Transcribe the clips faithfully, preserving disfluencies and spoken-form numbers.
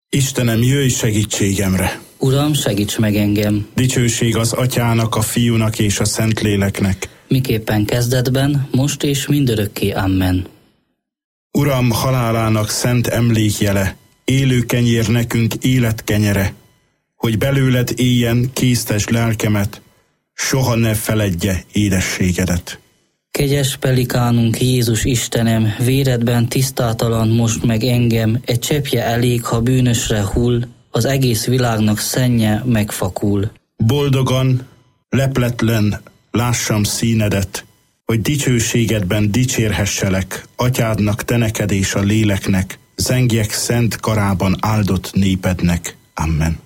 Istenem, jöjj segítségemre! Uram, segíts meg engem! Dicsőség az Atyának, a Fiúnak és a Szentléleknek. Miképpen kezdetben, most és mindörökké. Amen. Uram, halálának szent emlékjele, élő kenyér nekünk életkenyere, hogy belőled éljen késztes lelkemet, soha ne feledje édességedet. Kegyes pelikánunk Jézus Istenem, véredben tisztátalan most meg engem, egy cseppje elég, ha bűnösre hull, az egész világnak szennye megfakul. Boldogan, lepletlen lássam színedet, hogy dicsőségedben dicsérhesselek, Atyádnak, te neked és a léleknek, zengjek szent karában áldott népednek. Amen.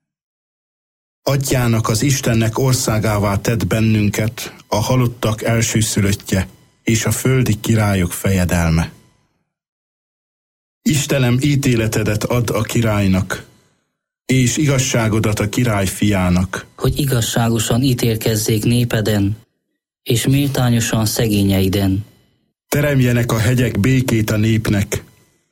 Atyának, az Istennek országává tett bennünket, a halottak elsőszülöttje és a földi királyok fejedelme. Istenem, ítéletedet add a királynak, és igazságodat a király fiának, hogy igazságosan ítélkezzék népeden, és méltányosan szegényeiden. Teremjenek a hegyek békét a népnek,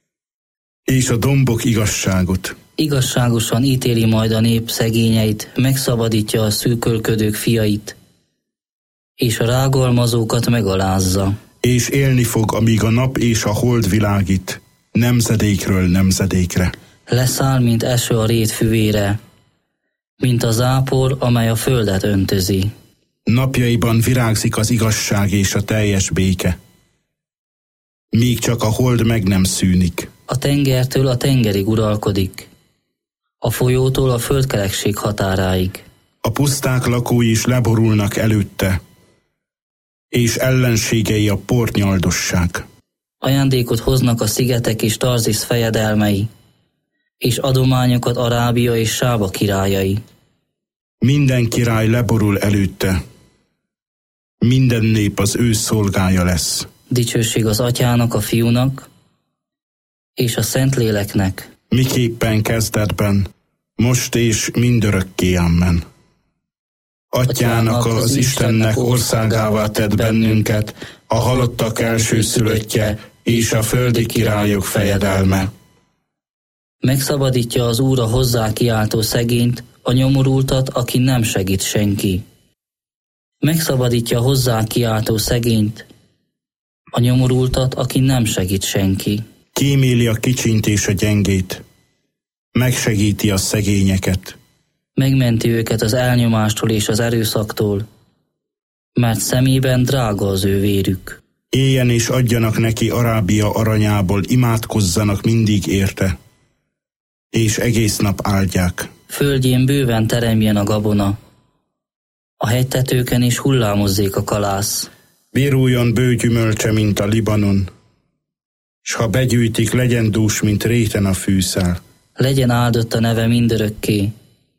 és a dombok igazságot. Igazságosan ítéli majd a nép szegényeit, megszabadítja a szűkölködők fiait, és a rágalmazókat megalázza. És élni fog, amíg a nap és a hold világít, nemzedékről nemzedékre. Leszáll, mint eső a rét füvére, mint a zápor, amely a földet öntözi. Napjaiban virágzik az igazság és a teljes béke, míg csak a hold meg nem szűnik. A tengertől a tengerig uralkodik, a folyótól a földkerekség határáig. A puszták lakói is leborulnak előtte, és ellenségei a port nyaldossák. Ajándékot hoznak a szigetek és Tarzisz fejedelmei, és adományokat Arábia és Sába királyai. Minden király leborul előtte, minden nép az ő szolgája lesz. Dicsőség az Atyának, a Fiúnak és a Szentléleknek. Miképpen kezdetben, most és mindörökké. Amen. Atyának, az Istennek országává tett bennünket, a halottak elsőszülöttje és a földi királyok fejedelme. Megszabadítja az Úr a hozzá kiáltó szegényt, a nyomorultat, aki nem segít senki. Megszabadítja a hozzá kiáltó szegényt, a nyomorultat, aki nem segít senki. Kíméli a kicsint és a gyengét, megsegíti a szegényeket. Megmenti őket az elnyomástól és az erőszaktól, mert szemében drága az ő vérük. Éljen és adjanak neki Arábia aranyából, imádkozzanak mindig érte, és egész nap áldják. Földjén bőven teremjen a gabona, a hegytetőken is hullámozzék a kalász. Bíruljon bő gyümölcse, mint a Libanon, s ha begyűjtik, legyen dús, mint réten a fűszál. Legyen áldott a neve mindörökké,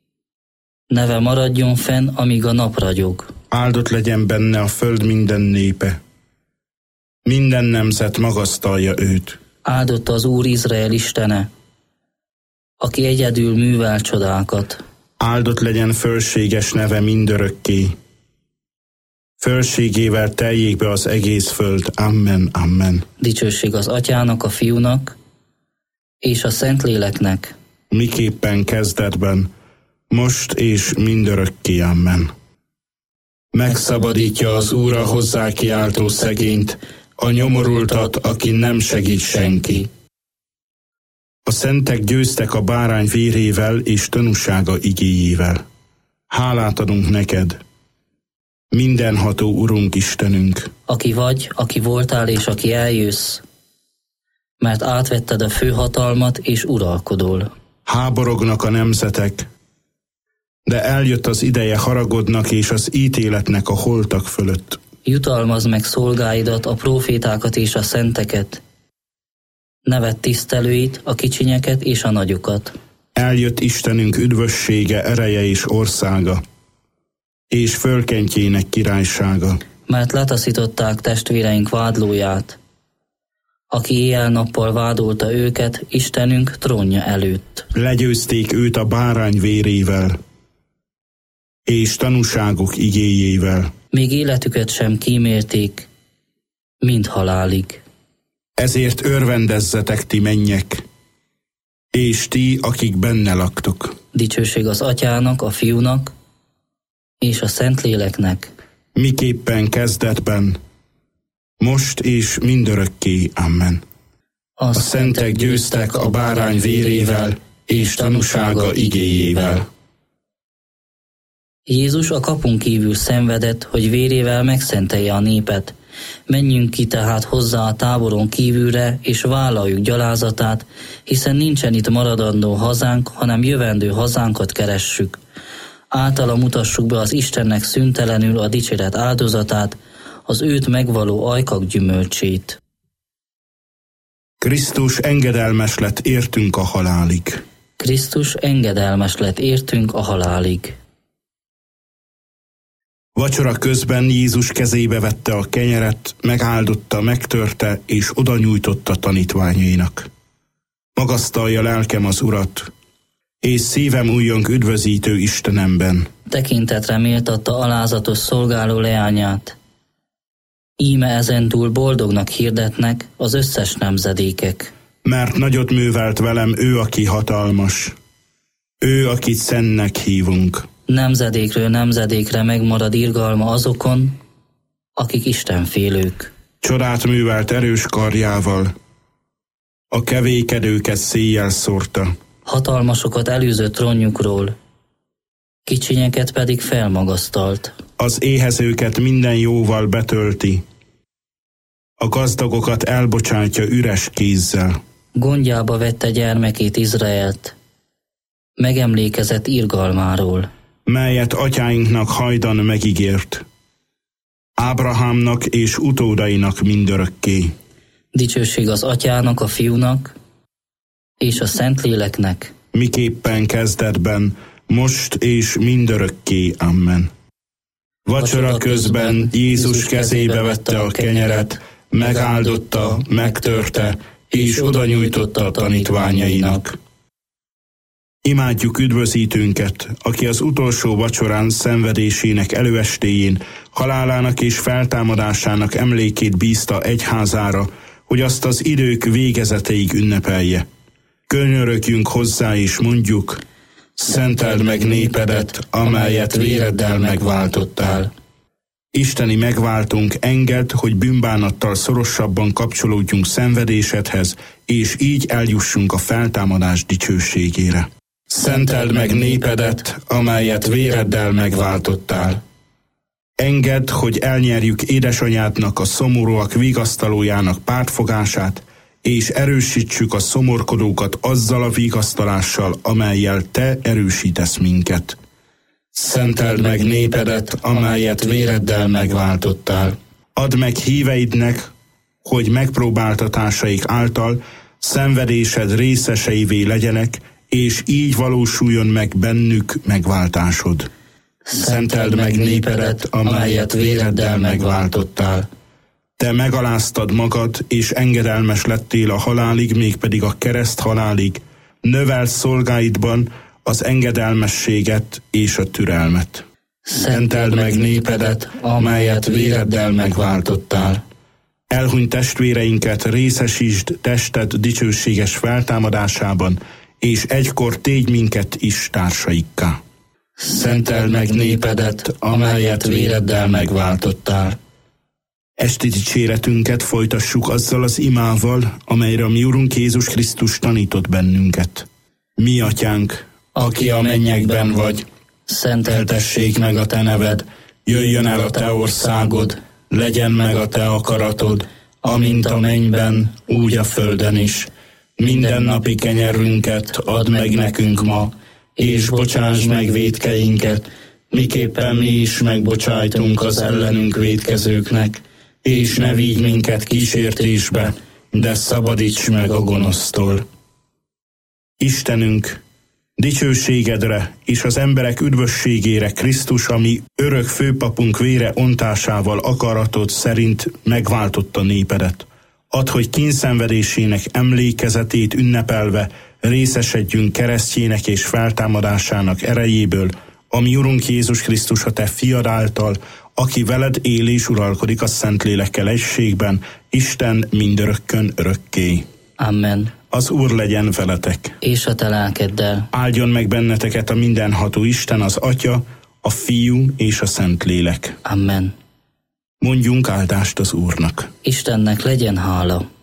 neve maradjon fenn, amíg a nap ragyog. Áldott legyen benne a föld minden népe, minden nemzet magasztalja őt. Áldott az Úr Izrael Istene, aki egyedül művel csodákat. Áldott legyen fölséges neve mindörökké, fölségével teljék be az egész föld. Amen, amen. Dicsőség az Atyának, a Fiúnak és a Szentléleknek. Miképpen kezdetben, most és mindörökké. Amen. Megszabadítja az Úr a hozzá kiáltó szegényt, a nyomorultat, aki nem segít senki. A szentek győztek a bárány vérével és tanúsága igéjével. Hálát adunk neked, mindenható Urunk Istenünk, aki vagy, aki voltál és aki eljössz, mert átvetted a főhatalmat és uralkodol. Háborognak a nemzetek, de eljött az ideje haragodnak és az ítéletnek a holtak fölött. Jutalmazd meg szolgáidat, a prófétákat és a szenteket, neved tisztelőit, a kicsinyeket és a nagyokat. Eljött Istenünk üdvössége, ereje és országa, és fölkentjének királysága. Mert letaszították testvéreink vádlóját, aki éjjel-nappal vádolta őket Istenünk trónja előtt. Legyőzték őt a bárány vérével, és tanúságuk igéjével. Még életüket sem kímélték, mind halálig. Ezért örvendezzetek ti mennyek, és ti, akik benne laktok. Dicsőség az Atyának, a Fiúnak és a Szentléleknek. Miképpen kezdetben, most és mindörökké. Amen. A szentek győztek a bárány vérével és tanúsága igéjével. Jézus a kapun kívül szenvedett, hogy vérével megszentelje a népet. Menjünk ki tehát hozzá a táboron kívülre, és vállaljuk gyalázatát, hiszen nincsen itt maradandó hazánk, hanem jövendő hazánkat keressük. Általa mutassuk be az Istennek szüntelenül a dicséret áldozatát, az őt megvaló ajkak gyümölcsét. Krisztus engedelmes lett értünk a halálig. Krisztus engedelmes lett értünk a halálig. Vacsora közben Jézus kezébe vette a kenyeret, megáldotta, megtörte, és oda nyújtotta tanítványainak. Magasztalja lelkem az Urat, és szívem újjong üdvözítő Istenemben. Tekintetre méltatta alázatos szolgáló leányát. Íme ezentúl boldognak hirdetnek az összes nemzedékek. Mert nagyot művelt velem ő, aki hatalmas. Ő, akit szentnek hívunk. Nemzedékről nemzedékre megmarad irgalma azokon, akik istenfélők. Csodát művelt erős karjával. A kevékedőket széjjel szórta. Hatalmasokat elűzött trónjukról, kicsinyeket pedig felmagasztalt. Az éhezőket minden jóval betölti. A gazdagokat elbocsátja üres kézzel. Gondjába vette gyermekét, Izraelt, megemlékezett irgalmáról, melyet atyáinknak hajdan megígért, Ábrahámnak és utódainak mindörökké. Dicsőség az Atyának, a Fiúnak és a Szentléleknek. Miképpen kezdetben, most és mindörökké. Amen. Vacsora közben Jézus kezébe vette a kenyeret, megáldotta, megtörte, és oda nyújtotta a tanítványainak. Imádjuk üdvözítőnket, aki az utolsó vacsorán szenvedésének előestéjén halálának és feltámadásának emlékét bízta egyházára, hogy azt az idők végezeteig ünnepelje. Könyörögjünk hozzá és mondjuk: szenteld meg népedet, amelyet véreddel megváltottál. Isteni megváltunk, engedd, hogy bűnbánattal szorosabban kapcsolódjunk szenvedésedhez, és így eljussunk a feltámadás dicsőségére. Szenteld meg népedet, amelyet véreddel megváltottál. Engedd, hogy elnyerjük édesanyádnak, a szomorúak vigasztalójának pártfogását, és erősítsük a szomorkodókat azzal a vigasztalással, amellyel te erősítesz minket. Szenteld meg népedet, amelyet véreddel megváltottál. Add meg híveidnek, hogy megpróbáltatásaik által szenvedésed részeseivé legyenek, és így valósuljon meg bennük megváltásod. Szenteld meg népedet, amelyet véreddel megváltottál. Te megaláztad magad, és engedelmes lettél a halálig, mégpedig a kereszt halálig. Növeld szolgáidban az engedelmességet és a türelmet. Szenteld meg népedet, amelyet véreddel megváltottál. Elhunyt testvéreinket részesítsd tested dicsőséges feltámadásában, és egykor tégy minket is társaikká. Szenteld meg népedet, amelyet véreddel megváltottál. Esti dicséretünket folytassuk azzal az imával, amelyre a mi Urunk Jézus Krisztus tanított bennünket. Mi atyánk, aki a mennyekben vagy, szenteltessék meg a te neved, jöjjön el a te országod, legyen meg a te akaratod, amint a mennyben, úgy a földön is. Mindennapi kenyerünket add meg nekünk ma, és bocsásd meg vétkeinket, miképpen mi is megbocsájtunk az ellenünk vétkezőknek, és ne vigy minket kísértésbe, de szabadíts meg a gonosztól. Istenünk, dicsőségedre és az emberek üdvösségére Krisztus, ami örök főpapunk vére ontásával akaratod szerint megváltotta népedet. Add, hogy kínszenvedésének emlékezetét ünnepelve részesedjünk keresztjének és feltámadásának erejéből, ami Urunk Jézus Krisztus a te fiad által, aki veled él és uralkodik a Szentlélekkel egységben, Isten mindörökkön örökké. Amen. Az Úr legyen veletek. És a te lelkeddel. Áldjon meg benneteket a mindenható Isten, az Atya, a Fiú és a Szentlélek. Amen. Mondjunk áldást az Úrnak. Istennek legyen hála.